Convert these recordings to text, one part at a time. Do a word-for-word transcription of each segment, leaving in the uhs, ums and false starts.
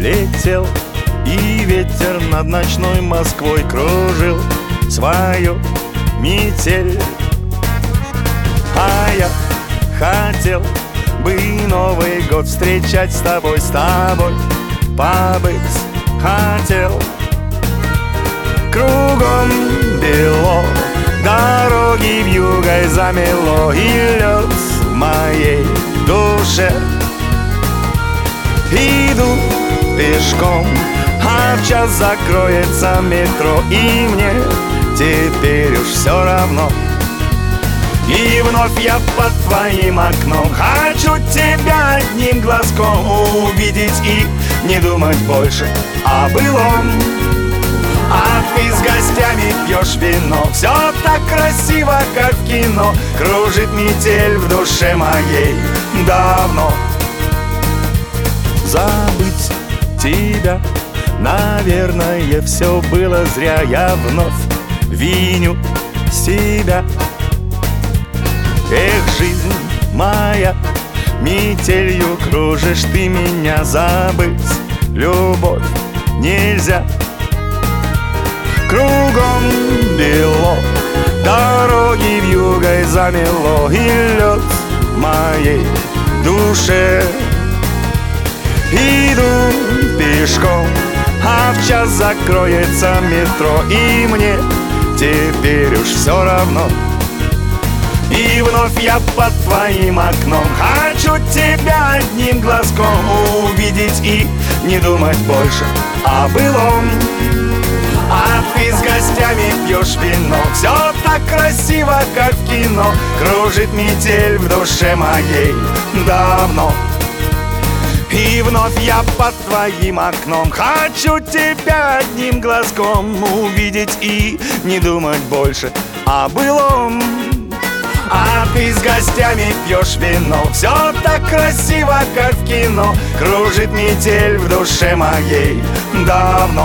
летел, и ветер над ночной Москвой кружил свою метель. А я хотел бы Новый год встречать с тобой, с тобой побыть хотел. Кругом бело, дороги вьюгой замело, и лед в моей душе. Иду пешком, а в час закроется метро, и мне теперь уж все равно. И вновь я под твоим окном хочу тебя одним глазком увидеть и не думать больше о былом. А ты с гостями пьешь вино, все так красиво, как в кино. Кружит метель в душе моей давно. Забыть тебя, наверное, все было зря. Я вновь виню себя. Эх, жизнь моя, метелью кружишь ты меня. Забыть любовь нельзя. Кругом бело, дороги вьюгой замело, и лед в моей душе. Иду пешком, а в час закроется метро, и мне теперь уж все равно. И вновь я под твоим окном хочу тебя одним глазком увидеть и не думать больше о былом. А ты с гостями пьешь вино, все так красиво, как в кино. Кружит метель в душе моей давно. И вновь я под твоим окном хочу тебя одним глазком увидеть и не думать больше о былом. А ты с гостями пьешь вино, все так красиво, как в кино. Кружит метель в душе моей давно.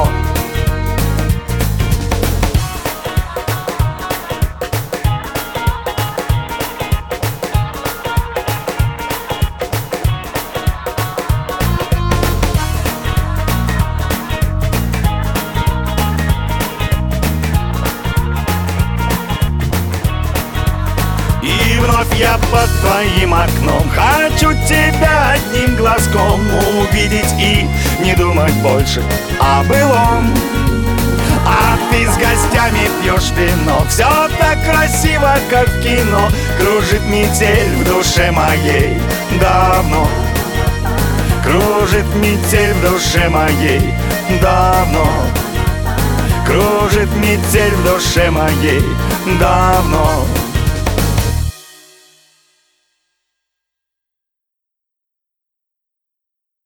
И вновь я под твоим окном хочу тебя одним глазком увидеть и не думать больше о былом. А ты с гостями пьешь вино, все так красиво, как в кино. Кружит метель в душе моей давно. Кружит метель в душе моей давно. Кружит метель в душе моей давно.